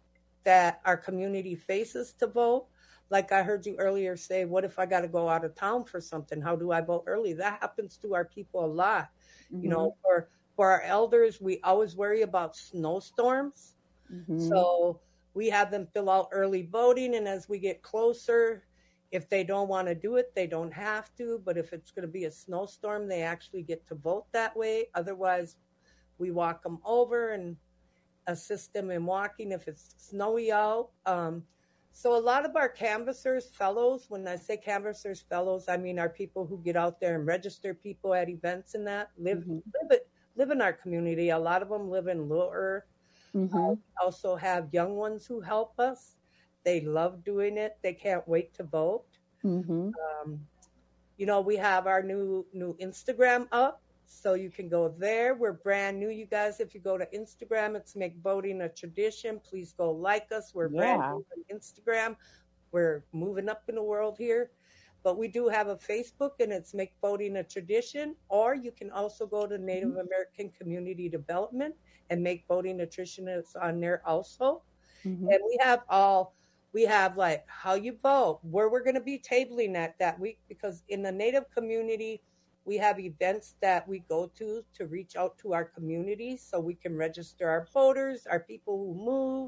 that our community faces to vote. Like I heard you earlier say, what if I got to go out of town for something? How do I vote early? That happens to our people a lot. Mm-hmm. You know, for, for our elders, we always worry about snowstorms. Mm-hmm. So we have them fill out early voting. And as we get closer, if they don't want to do it, they don't have to. But if it's going to be a snowstorm, they actually get to vote that way. Otherwise, we walk them over and assist them in walking if it's snowy out. Um, So a lot of our canvassers fellows, when I say canvassers fellows, I mean our people who get out there and register people at events and that live mm-hmm. live, it, live in our community. A lot of them live in Little Earth. Mm-hmm. Uh, we also have young ones who help us. They love doing it. They can't wait to vote. Mm-hmm. Um, you know, we have our new new Instagram up. So you can go there. We're brand new, you guys. If you go to Instagram, it's Make Voting a Tradition. Please go like us. We're yeah. brand new on Instagram. We're moving up in the world here. But we do have a Facebook, and it's Make Voting a Tradition. Or you can also go to Native mm-hmm. American Community Development and Make Voting a Tradition is on there also. Mm-hmm. And we have all, we have like how you vote, where we're going to be tabling at that week. Because in the Native community, we have events that we go to to reach out to our community so we can register our voters, our people who moved.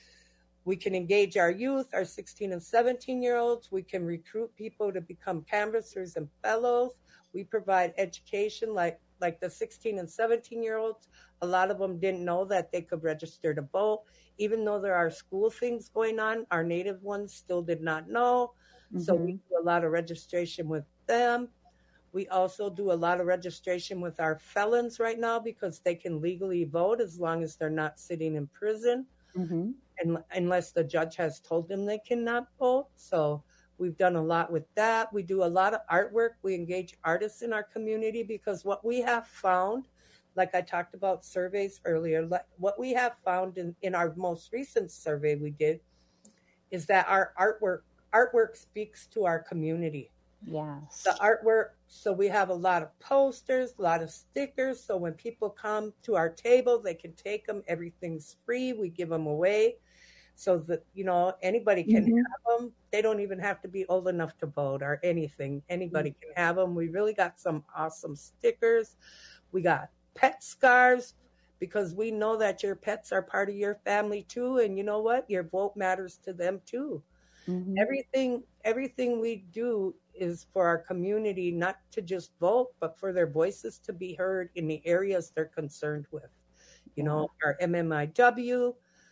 We can engage our youth, our sixteen and seventeen-year-olds. We can recruit people to become canvassers and fellows. We provide education like, like the sixteen and seventeen-year-olds. A lot of them didn't know that they could register to vote. Even though there are school things going on, our Native ones still did not know. Mm-hmm. So we do a lot of registration with them. We also do a lot of registration with our felons right now because they can legally vote as long as they're not sitting in prison, mm-hmm. and unless the judge has told them they cannot vote. So we've done a lot with that. We do a lot of artwork. We engage artists in our community because what we have found, like I talked about surveys earlier, what we have found in, in our most recent survey we did is that our artwork artwork speaks to our community. Yes. The artwork. So we have a lot of posters, a lot of stickers. So when people come to our table, they can take them. Everything's free. We give them away so that, you know, anybody can mm-hmm. have them. They don't even have to be old enough to vote or anything. Anybody mm-hmm. can have them. We really got some awesome stickers. We got pet scarves because we know that your pets are part of your family too. And you know what? Your vote matters to them too. Mm-hmm. Everything, everything we do is for our community, not to just vote, but for their voices to be heard in the areas they're concerned with. You yeah. know, our M M I W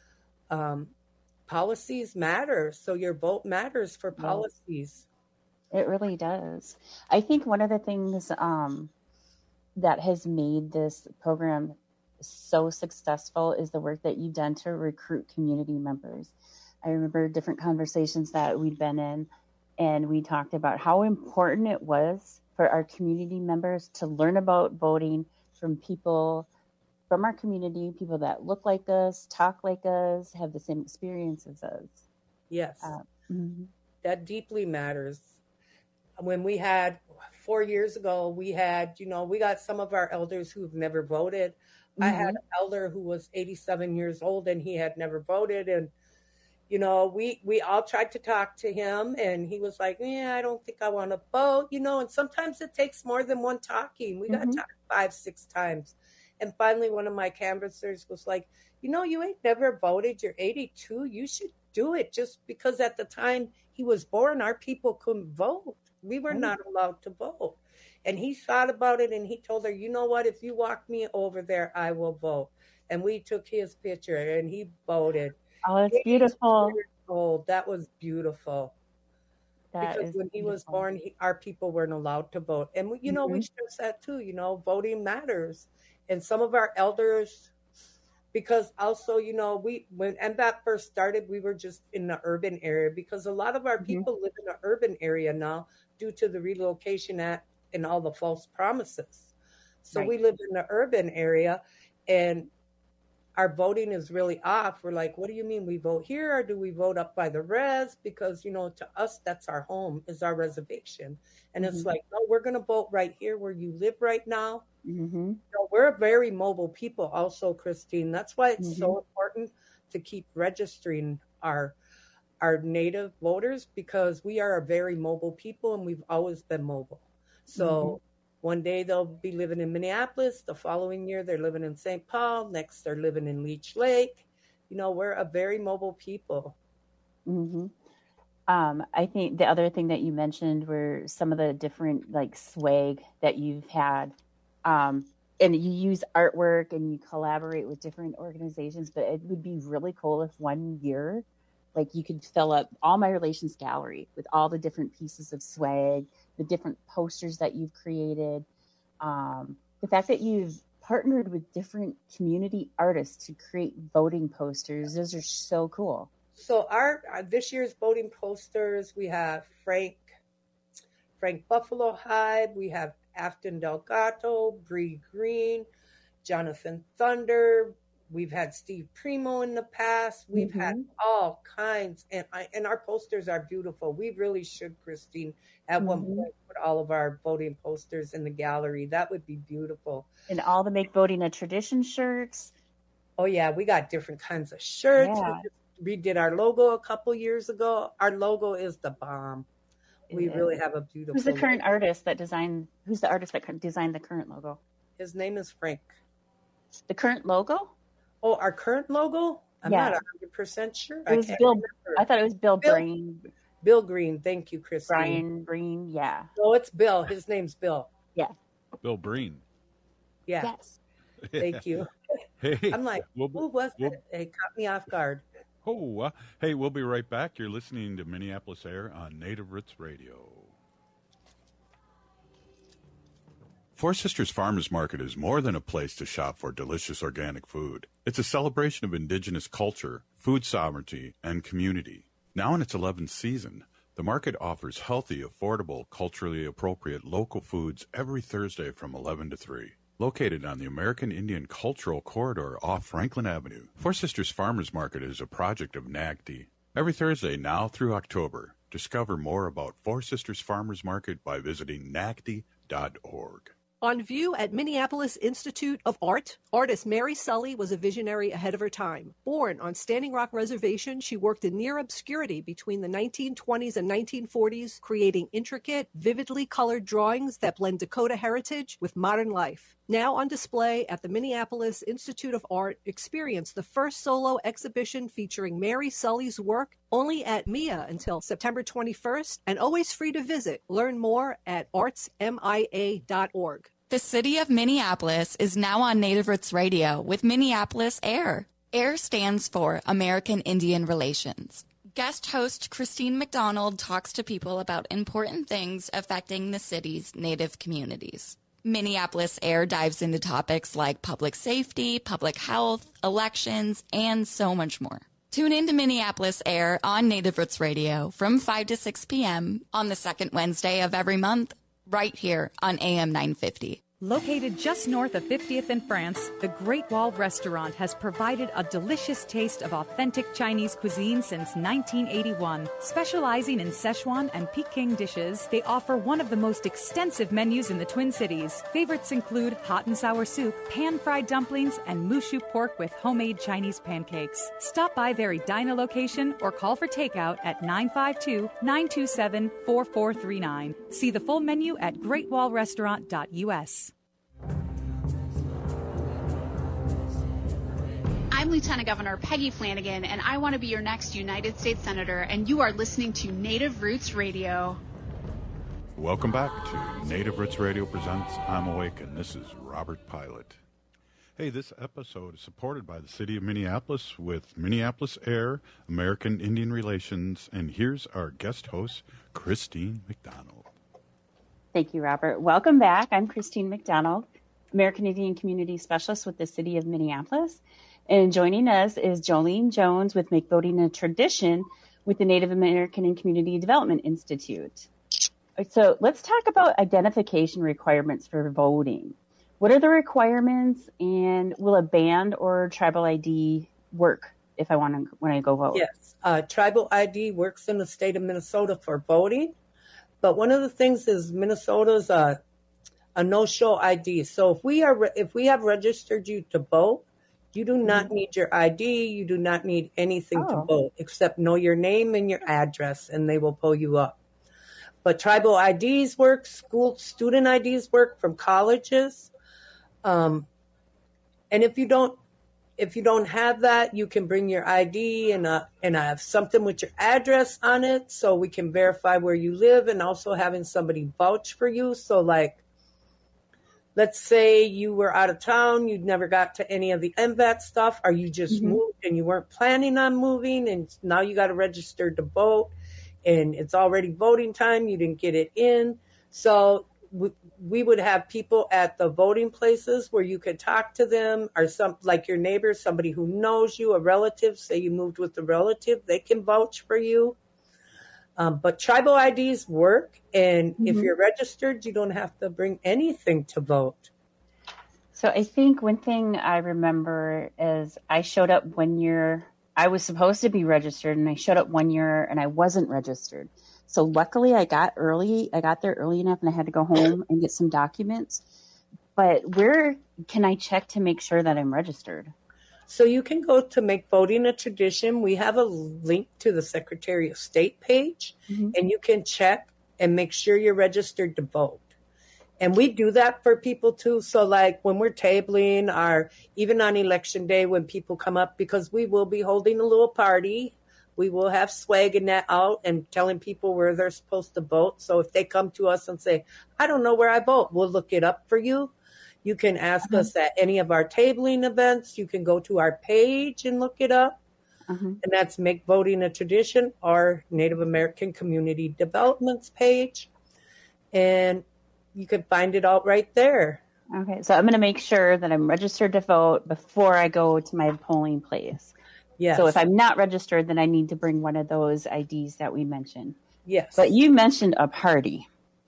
um, policies matter. So your vote matters for policies. It really does. I think one of the things um, that has made this program so successful is the work that you've done to recruit community members. I remember different conversations that we'd been in, and we talked about how important it was for our community members to learn about voting from people from our community, people that look like us, talk like us, have the same experience as us. Yes, uh, mm-hmm. that deeply matters. When we had, four years ago, we had, you know, we got some of our elders who've never voted. Mm-hmm. I had an elder who was eighty-seven years old and he had never voted. And you know, we, we all tried to talk to him and he was like, yeah, I don't think I want to vote, you know, and sometimes it takes more than one talking. We mm-hmm. got talked five, six times. And finally, one of my canvassers was like, you know, you ain't never voted. You're eighty-two. You should do it. Just because at the time he was born, our people couldn't vote. We were mm-hmm. not allowed to vote. And he thought about it and he told her, you know what, if you walk me over there, I will vote. And we took his picture and he voted. Oh, it's beautiful. Old. That was beautiful. That because when he beautiful. was born, he, our people weren't allowed to vote. And, we, you know, mm-hmm. we stress that too, you know, voting matters. and some of our elders, because also, you know, we when M B A P first started, we were just in the urban area, because a lot of our people live in the urban area now due to the Relocation Act and all the false promises. So Right. we live in the urban area, and our voting is really off. We're like, what do you mean we vote here, or do we vote up by the res? Because, you know, to us, that's our home, is our reservation. And it's Mhm. like, no, we're going to vote right here where you live right now. Mm-hmm. You know, we're a very mobile people also, Christine. That's why it's so Mhm. important to keep registering our our native voters, because we are a very mobile people and we've always been mobile. So Mhm. one day they'll be living in Minneapolis, the following year they're living in Saint Paul, next they're living in Leech Lake. You know, we're a very mobile people. hmm Um, I think the other thing that you mentioned were some of the different like swag that you've had. Um, and you use artwork and you collaborate with different organizations, but it would be really cool if one year, like you could fill up all my relations gallery with all the different pieces of swag, the different posters that you've created. Um, the fact that you've partnered with different community artists to create voting posters, those are so cool. So our, our this year's voting posters, we have Frank Frank Buffalo Hide, we have Afton Delgado, Bree Green, Jonathan Thunder. We've had Steve Primo in the past. We've mm-hmm. had all kinds, and I, and our posters are beautiful. We really should, Christine, at mm-hmm. one point put all of our voting posters in the gallery. That would be beautiful. And all the Make Voting a Tradition shirts. Oh yeah, we got different kinds of shirts. Yeah. We just redid our logo a couple years ago. Our logo is the bomb. We it really is. have a beautiful. Who's the current logo. artist that designed? Who's the artist that designed the current logo? His name is Frank. The current logo? Oh, our current logo? I'm yeah. not one hundred percent sure. It was I Bill. remember. I thought it was Bill, Bill Green. Bill Green. Thank you, Christine. Brian Green. Yeah. No, it's Bill. His name's Bill. Yeah. Bill Breen. Yeah. Yes. Thank you. Hey, I'm like, we'll, who was we'll, it? It caught me off guard. Oh, uh, hey, we'll be right back. You're listening to Minneapolis Air on Native Roots Radio. Four Sisters Farmers Market is more than a place to shop for delicious organic food. It's a celebration of indigenous culture, food sovereignty, and community. Now in its eleventh season, the market offers healthy, affordable, culturally appropriate local foods every Thursday from eleven to three. Located on the American Indian Cultural Corridor off Franklin Avenue, Four Sisters Farmers Market is a project of N A C D. Every Thursday now through October, discover more about Four Sisters Farmers Market by visiting N A C D dot org. On view at Minneapolis Institute of Art, artist Mary Sully was a visionary ahead of her time. Born on Standing Rock Reservation, she worked in near obscurity between the nineteen twenties and nineteen forties, creating intricate, vividly colored drawings that blend Dakota heritage with modern life. Now on display at the Minneapolis Institute of Art, experience the first solo exhibition featuring Mary Sully's work, only at M I A until September twenty-first, and always free to visit. Learn more at arts mia dot org. The city of Minneapolis is now on Native Roots Radio with Minneapolis Air. AIR stands for American Indian Relations. Guest host Christine McDonald talks to people about important things affecting the city's Native communities. Minneapolis Air dives into topics like public safety, public health, elections, and so much more. Tune in to Minneapolis Air on Native Roots Radio from five to six p.m. on the second Wednesday of every month, right here on A M nine fifty. Located just north of fiftieth in France, the Great Wall Restaurant has provided a delicious taste of authentic Chinese cuisine since nineteen eighty-one. Specializing in Szechuan and Peking dishes, they offer one of the most extensive menus in the Twin Cities. Favorites include hot and sour soup, pan-fried dumplings, and mushu pork with homemade Chinese pancakes. Stop by their Edina location or call for takeout at nine five two, nine two seven, four four three nine. See the full menu at great wall restaurant dot u s. I'm Lieutenant Governor Peggy Flanagan, and I want to be your next United States Senator, and you are listening to Native Roots Radio. Welcome back to Native Roots Radio presents I'm Awake, and this is Robert Pilot. Hey, this episode is supported by the City of Minneapolis with Minneapolis Air, American Indian Relations, and here's our guest host, Christine McDonald. Thank you, Robert. Welcome back. I'm Christine McDonald. American Indian Community Specialist with the City of Minneapolis. And joining us is Jolene Jones with Make Voting a Tradition with the Native American and Community Development Institute. So let's talk about identification requirements for voting. What are the requirements, and will a band or tribal I D work if I want to, when I go vote? Yes, uh, tribal I D works in the state of Minnesota for voting, but one of the things is Minnesota's uh, a no-show I D. So if we are, if we have registered you to vote, you do not mm-hmm. need your I D. You do not need anything oh. to vote except know your name and your address, and they will pull you up. But tribal I Ds work, school student I Ds work from colleges. Um, and if you don't, if you don't have that, you can bring your I D and uh, and I have something with your address on it, so we can verify where you live, and also having somebody vouch for you. So, like, let's say you were out of town, you never got to any of the M V A T stuff, or you just mm-hmm. moved and you weren't planning on moving, and now you got to register to vote, and it's already voting time, you didn't get it in, so. We, we would have people at the voting places where you could talk to them, or some like your neighbor, somebody who knows you, a relative, say you moved with a relative, they can vouch for you. Um, but tribal I Ds work, and mm-hmm. if you're registered, you don't have to bring anything to vote. So I think one thing I remember is I showed up one year, I was supposed to be registered, and I showed up one year and I wasn't registered. So luckily I got early, I got there early enough, and I had to go home and get some documents. But where can I check to make sure that I'm registered? So you can go to Make Voting a Tradition. We have a link to the Secretary of State page, mm-hmm. and you can check and make sure you're registered to vote. And we do that for people too. So like when we're tabling, or even on election day when people come up, because we will be holding a little party. We will have swag and that out and telling people where they're supposed to vote. So if they come to us and say, I don't know where I vote, we'll look it up for you. You can ask mm-hmm. us at any of our tabling events. You can go to our page and look it up. Mm-hmm. And that's Make Voting a Tradition, our Native American Community Developments page. And you can find it out right there. Okay, so I'm going to make sure that I'm registered to vote before I go to my polling place. Yes. So if I'm not registered, then I need to bring one of those I Ds that we mentioned. Yes. But you mentioned a party.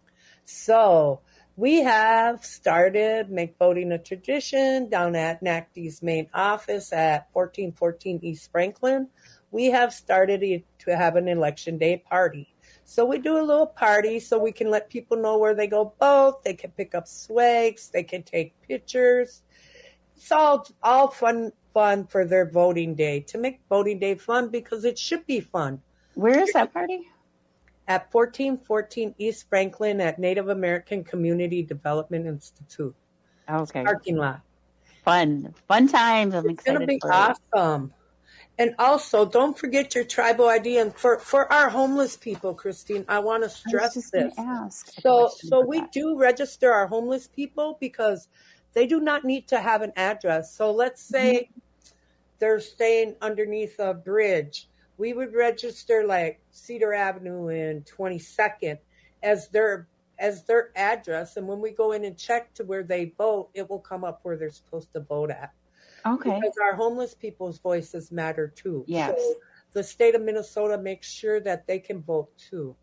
So we have started Make Voting a Tradition down at N A C D's main office at fourteen fourteen East Franklin. We have started to have an election day party. So we do a little party so we can let people know where they go vote. They can pick up swags. They can take pictures. It's all, all fun. fun for their voting day, to make voting day fun, because it should be fun. Where is that party? At fourteen fourteen East Franklin at Native American Community Development Institute. Okay. Parking lot. Fun. Fun times. I'm it's excited. It's going to be for awesome. It. And also, don't forget your tribal I D. And for, for our homeless people, Christine, I want to stress this. Ask so so we that. do register our homeless people because they do not need to have an address. So let's say mm-hmm. they're staying underneath a bridge. We would register like Cedar Avenue and twenty-second as their as their address. And when we go in and check to where they vote, it will come up where they're supposed to vote at. Okay. Because our homeless people's voices matter too. Yes. So the state of Minnesota makes sure that they can vote too.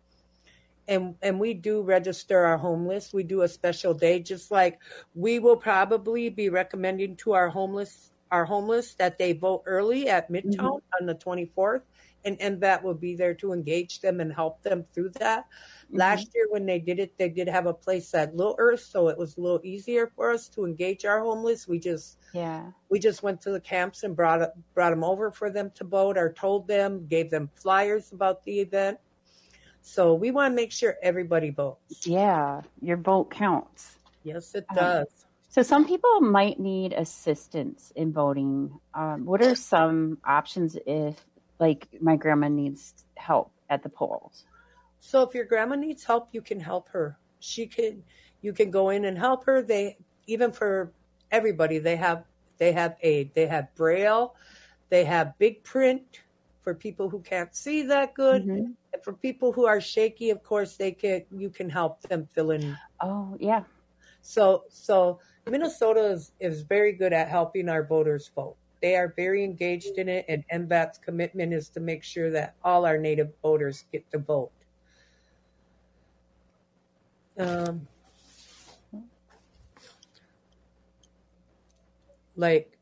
And and we do register our homeless. We do a special day, just like we will probably be recommending to our homeless our homeless that they vote early at Midtown mm-hmm. on the twenty-fourth, and M V A T will be there to engage them and help them through that. Mm-hmm. Last year when they did it, they did have a place at Little Earth, so it was a little easier for us to engage our homeless. We just yeah we just went to the camps and brought brought them over for them to vote, or told them, gave them flyers about the event. So we want to make sure everybody votes. Yeah, your vote counts. Yes, it does. Um, so some people might need assistance in voting. Um, what are some options if, like, my grandma needs help at the polls? So if your grandma needs help, you can help her. She can, you can go in and help her. They, even for everybody, they have they have aid. They have Braille. They have big print for people who can't see that good. Mm-hmm. And for people who are shaky, of course, they can. You can help them fill in. Oh, yeah. So, so Minnesota is, is very good at helping our voters vote. They are very engaged in it, and M V A T's commitment is to make sure that all our Native voters get to vote. Um, like,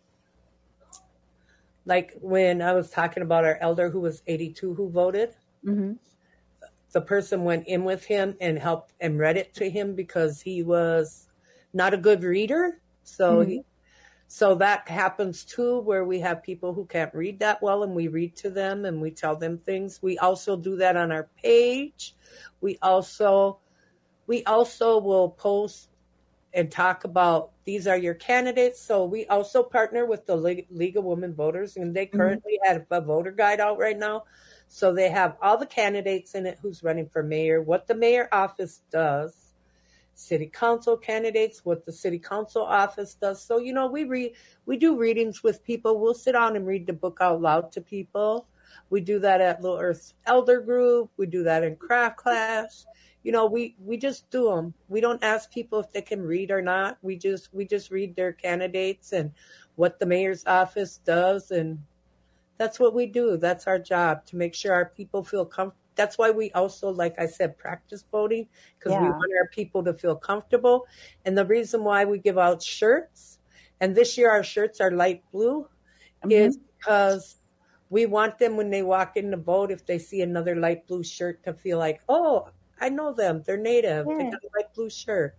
like when I was talking about our elder who was eighty-two who voted, mm-hmm. the person went in with him and helped and read it to him because he was not a good reader. So mm-hmm. he, so that happens too, where we have people who can't read that well and we read to them and we tell them things. We also do that on our page. We also, we also will post and talk about these are your candidates. So we also partner with the League, League of Women Voters, and they currently mm-hmm. have a voter guide out right now. So they have all the candidates in it who's running for mayor, what the mayor office does, city council candidates, what the city council office does. So, you know, we read, we do readings with people. We'll sit down and read the book out loud to people. We do that at Little Earth Elder Group. We do that in craft class. You know, we, we just do them. We don't ask people if they can read or not. We just, we just read their candidates and what the mayor's office does. And that's what we do. That's our job, to make sure our people feel comfortable. That's why we also, like I said, practice voting, because yeah. we want our people to feel comfortable. And the reason why we give out shirts, and this year our shirts are light blue, mm-hmm. is because we want them when they walk in to vote, if they see another light blue shirt, to feel like, oh, I know them. They're Native. Yeah. They got a light blue shirt.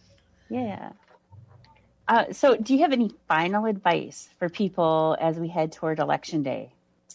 Yeah. Uh, so do you have any final advice for people as we head toward Election Day?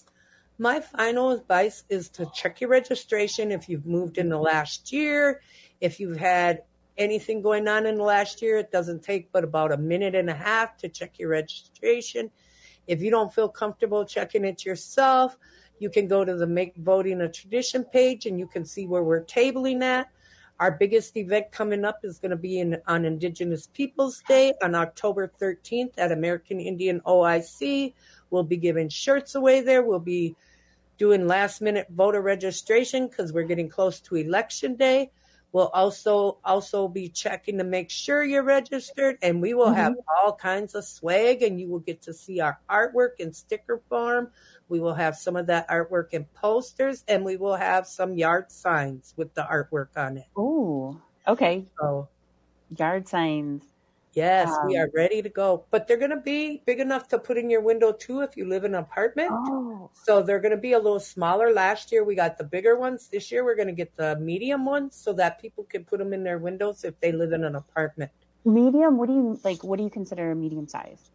My final advice is to check your registration if you've moved in the last year. If you've had anything going on in the last year, it doesn't take but about a minute and a half to check your registration. If you don't feel comfortable checking it yourself, you can go to the Make Voting a Tradition page and you can see where we're tabling at. Our biggest event coming up is going to be in, on Indigenous Peoples Day on October thirteenth at American Indian O I C. We'll be giving shirts away there. We'll be doing last minute voter registration because we're getting close to Election Day. We'll also also be checking to make sure you're registered, and we will mm-hmm. have all kinds of swag, and you will get to see our artwork in sticker form. We will have some of that artwork in posters, and we will have some yard signs with the artwork on it. Oh, okay. So, yard signs. Yes, um, we are ready to go. But they're going to be big enough to put in your window, too, if you live in an apartment. Oh. So they're going to be a little smaller. Last year, we got the bigger ones. This year, we're going to get the medium ones so that people can put them in their windows if they live in an apartment. Medium? What do you like? What do you consider a medium size?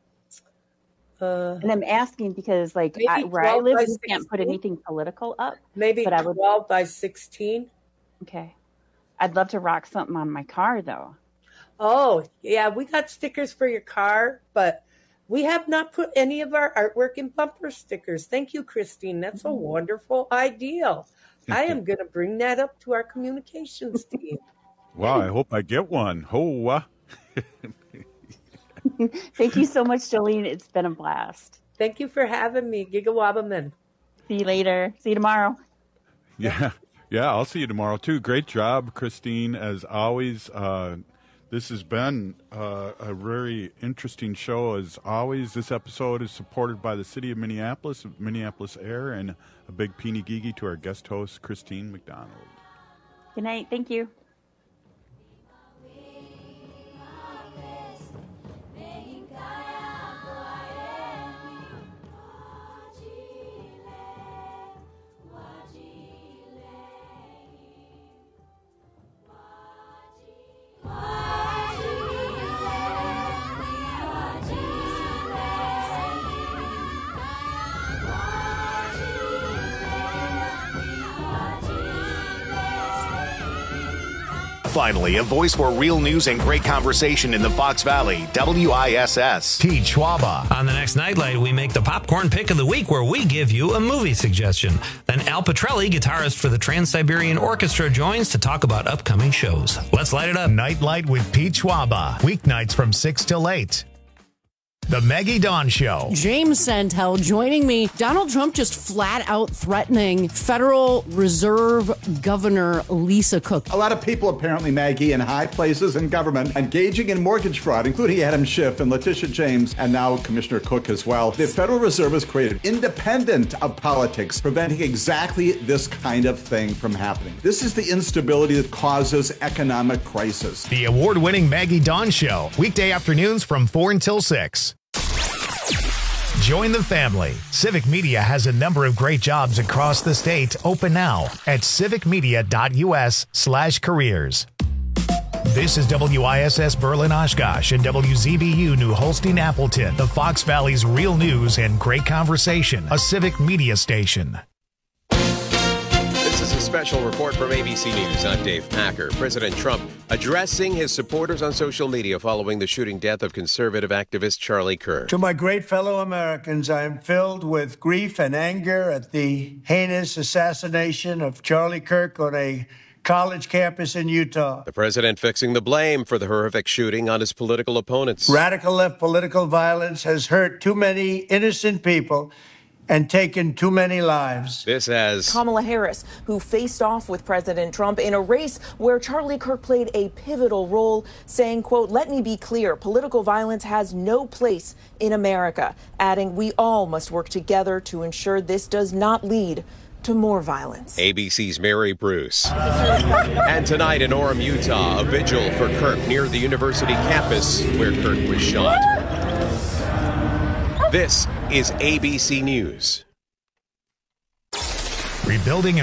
Uh, and I'm asking because, like, I, where I live, you can't put anything political up. Maybe but I would, twelve by sixteen. Okay. I'd love to rock something on my car, though. Oh, yeah, we got stickers for your car, but we have not put any of our artwork in bumper stickers. Thank you, Christine. That's a wonderful idea. I am going to bring that up to our communications team. Wow, I hope I get one. Oh, uh. Thank you so much, Jolene. It's been a blast. Thank you for having me, Gigawabaman. See you later. See you tomorrow. Yeah, yeah, I'll see you tomorrow, too. Great job, Christine, as always. Uh, This has been uh, a very interesting show. As always, this episode is supported by the City of Minneapolis, Minneapolis Air, and a big peeny gigi to our guest host, Christine McDonald. Good night. Thank you. Finally, a voice for real news and great conversation in the Fox Valley. W I S S. Pete Schwaba. On the next Nightlight, we make the popcorn pick of the week where we give you a movie suggestion. Then Al Petrelli, guitarist for the Trans-Siberian Orchestra, joins to talk about upcoming shows. Let's light it up. Nightlight with Pete Schwaba. Weeknights from six till eight. The Maggie Dawn Show. James Santel joining me. Donald Trump just flat out threatening Federal Reserve Governor Lisa Cook. A lot of people, apparently, Maggie, in high places in government engaging in mortgage fraud, including Adam Schiff and Letitia James, and now Commissioner Cook as well. The Federal Reserve is created independent of politics, preventing exactly this kind of thing from happening. This is the instability that causes economic crisis. The award-winning Maggie Dawn Show. Weekday afternoons from four until six. Join the family. Civic Media has a number of great jobs across the state open now at civicmedia.us slash careers. This is W I S S Berlin Oshkosh and W Z B U New Holstein Appleton, the Fox Valley's real news and great conversation, a Civic Media station. This is a special report from A B C News. I'm Dave Packer. President Trump addressing his supporters on social media following the shooting death of conservative activist Charlie Kirk. To my great fellow Americans, I am filled with grief and anger at the heinous assassination of Charlie Kirk on a college campus in Utah. The president fixing the blame for the horrific shooting on his political opponents. Radical left political violence has hurt too many innocent people and taken too many lives. This as Kamala Harris, who faced off with President Trump in a race where Charlie Kirk played a pivotal role, saying, quote, "Let me be clear, political violence has no place in America," adding, "We all must work together to ensure this does not lead to more violence." A B C's Mary Bruce. And tonight in Orem, Utah, a vigil for Kirk near the university campus where Kirk was shot. This is A B C News. Rebuilding